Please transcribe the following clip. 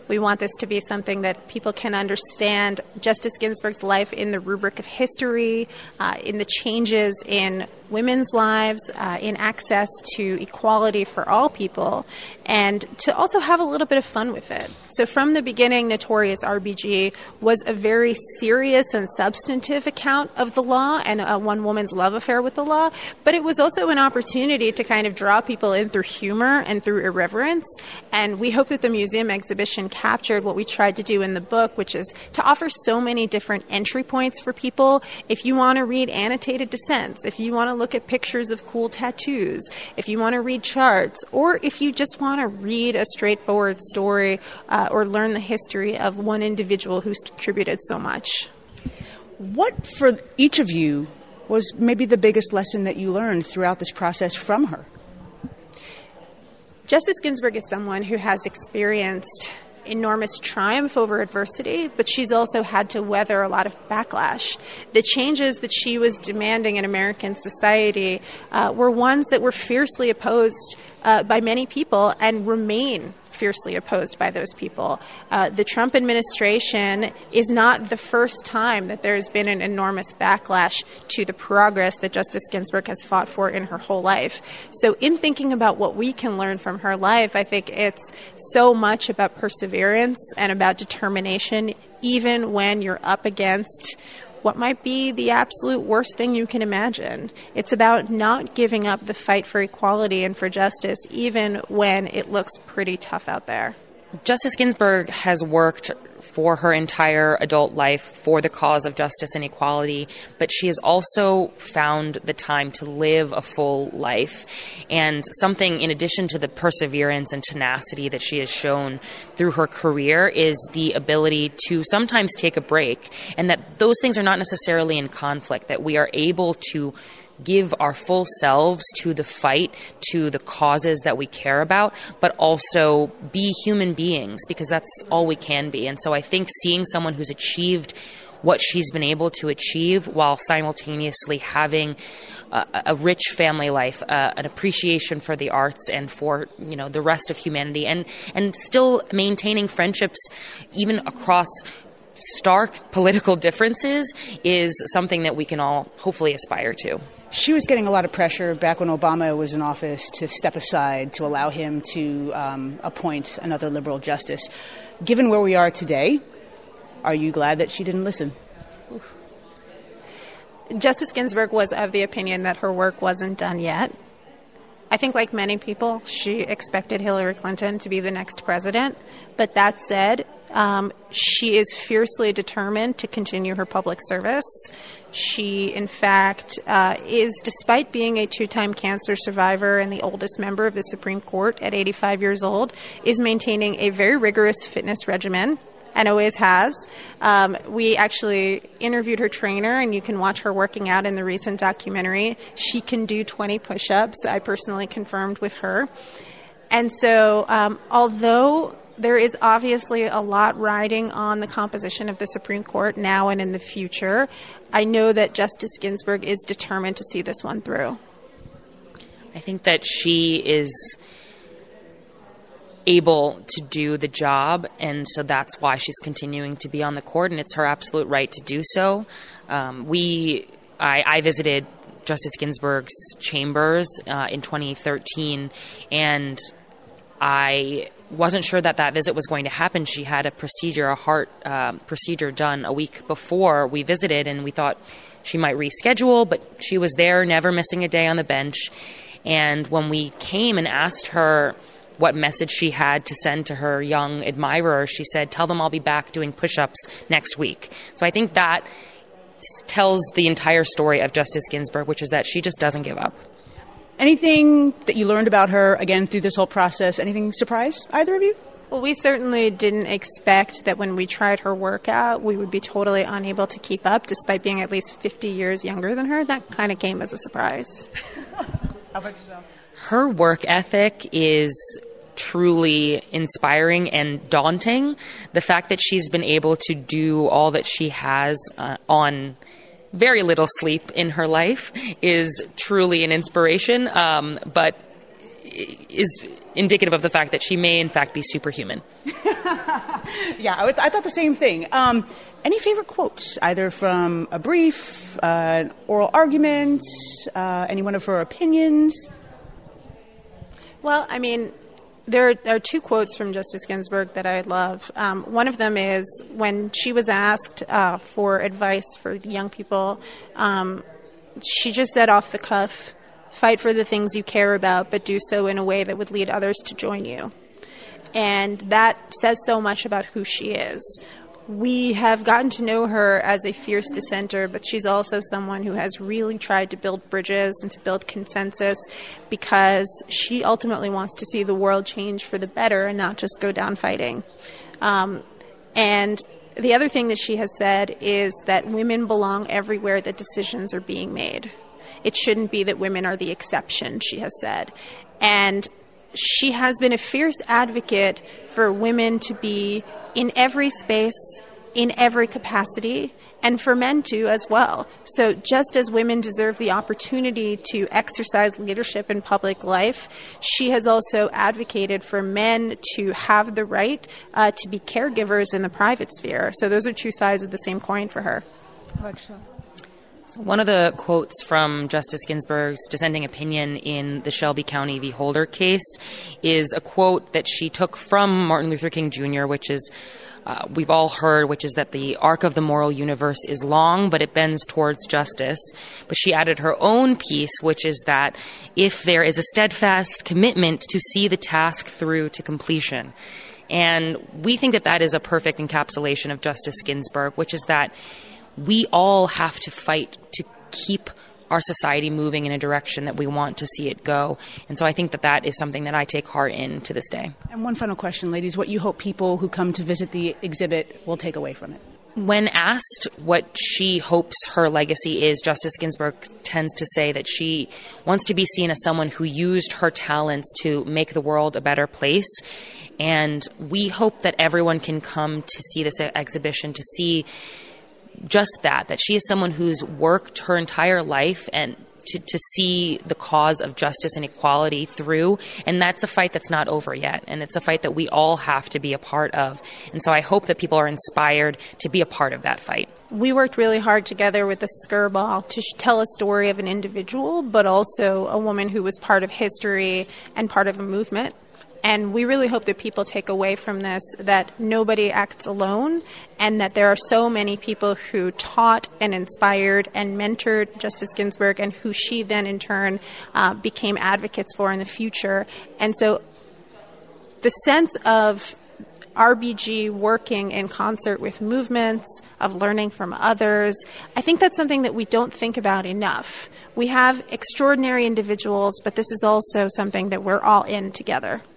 We want this to be something that people can understand Justice Ginsburg's life in the rubric of history, in the changes in women's lives, in access to equality for all people, and to also have a little bit of fun with it. So from the beginning, Notorious RBG was a very serious and substantive account of the law and one woman's love affair with the law, but it was also an opportunity to kind of draw people in through humor and through irreverence. And we hope that the museum exhibition captured what we tried to do in the book, which is to offer so many different entry points for people. If you want to read annotated dissents, if you want to look at pictures of cool tattoos, if you want to read charts, or if you just want to read a straightforward story or learn the history of one individual who's contributed so much. What, for each of you, was maybe the biggest lesson that you learned throughout this process from her? Justice Ginsburg is someone who has experienced enormous triumph over adversity, but she's also had to weather a lot of backlash. The changes that she was demanding in American society were ones that were fiercely opposed by many people and remain fiercely opposed by those people. The Trump administration is not the first time that there has been an enormous backlash to the progress that Justice Ginsburg has fought for in her whole life. So in thinking about what we can learn from her life, I think it's so much about perseverance and about determination, even when you're up against what might be the absolute worst thing you can imagine. It's about not giving up the fight for equality and for justice, even when it looks pretty tough out there. Justice Ginsburg has worked for her entire adult life for the cause of justice and equality, but she has also found the time to live a full life. And something in addition to the perseverance and tenacity that she has shown through her career is the ability to sometimes take a break, and that those things are not necessarily in conflict, that we are able to give our full selves to the fight, to the causes that we care about, but also be human beings, because that's all we can be. And so I think seeing someone who's achieved what she's been able to achieve while simultaneously having a rich family life, an appreciation for the arts and for, the rest of humanity, and still maintaining friendships even across stark political differences is something that we can all hopefully aspire to. She was getting a lot of pressure back when Obama was in office to step aside, to allow him to appoint another liberal justice. Given where we are today, are you glad that she didn't listen? Justice Ginsburg was of the opinion that her work wasn't done yet. I think, like many people, she expected Hillary Clinton to be the next president. But that said, she is fiercely determined to continue her public service. She, in fact, is, despite being a two-time cancer survivor and the oldest member of the Supreme Court at 85 years old, is maintaining a very rigorous fitness regimen and always has. We actually interviewed her trainer, and you can watch her working out in the recent documentary. She can do 20 push-ups. I personally confirmed with her. And so although there is obviously a lot riding on the composition of the Supreme Court now and in the future, I know that Justice Ginsburg is determined to see this one through. I think that she is able to do the job, and so that's why she's continuing to be on the court, and it's her absolute right to do so. I visited Justice Ginsburg's chambers in 2013, and I wasn't sure that visit was going to happen. She had a heart procedure done a week before we visited, and we thought she might reschedule, but she was there, never missing a day on the bench. And when we came and asked her what message she had to send to her young admirer, she said, "Tell them I'll be back doing push-ups next week." So I think that tells the entire story of Justice Ginsburg, which is that she just doesn't give up. Anything that you learned about her, again, through this whole process, anything surprise either of you? Well, we certainly didn't expect that when we tried her work out, we would be totally unable to keep up, despite being at least 50 years younger than her. That kind of came as a surprise. How about yourself? Her work ethic is truly inspiring and daunting. The fact that she's been able to do all that she has on very little sleep in her life is truly an inspiration, but is indicative of the fact that she may in fact be superhuman. Yeah, I thought the same thing. Any favorite quotes, either from a brief, an oral argument, any one of her opinions? Well, I mean, there are two quotes from Justice Ginsburg that I love. One of them is when she was asked for advice for young people, she just said off the cuff, "Fight for the things you care about, but do so in a way that would lead others to join you." And that says so much about who she is. We have gotten to know her as a fierce dissenter, but she's also someone who has really tried to build bridges and to build consensus because she ultimately wants to see the world change for the better and not just go down fighting. And the other thing that she has said is that women belong everywhere that decisions are being made. It shouldn't be that women are the exception, she has said. And she has been a fierce advocate for women to be in every space, in every capacity, and for men too as well. So just as women deserve the opportunity to exercise leadership in public life, she has also advocated for men to have the right to be caregivers in the private sphere. So those are two sides of the same coin for her. So one of the quotes from Justice Ginsburg's dissenting opinion in the Shelby County v. Holder case is a quote that she took from Martin Luther King Jr., which is, we've all heard, which is that the arc of the moral universe is long, but it bends towards justice. But she added her own piece, which is that if there is a steadfast commitment to see the task through to completion. And we think that that is a perfect encapsulation of Justice Ginsburg, which is that we all have to fight to keep our society moving in a direction that we want to see it go. And so I think that that is something that I take heart in to this day. And one final question, ladies. What you hope people who come to visit the exhibit will take away from it? When asked what she hopes her legacy is, Justice Ginsburg tends to say that she wants to be seen as someone who used her talents to make the world a better place. And we hope that everyone can come to see this exhibition to see just that she is someone who's worked her entire life and to see the cause of justice and equality through. And that's a fight that's not over yet. And it's a fight that we all have to be a part of. And so I hope that people are inspired to be a part of that fight. We worked really hard together with the Skirball to tell a story of an individual, but also a woman who was part of history and part of a movement. And we really hope that people take away from this that nobody acts alone and that there are so many people who taught and inspired and mentored Justice Ginsburg and who she then in turn became advocates for in the future. And so the sense of RBG working in concert with movements, of learning from others, I think that's something that we don't think about enough. We have extraordinary individuals, but this is also something that we're all in together.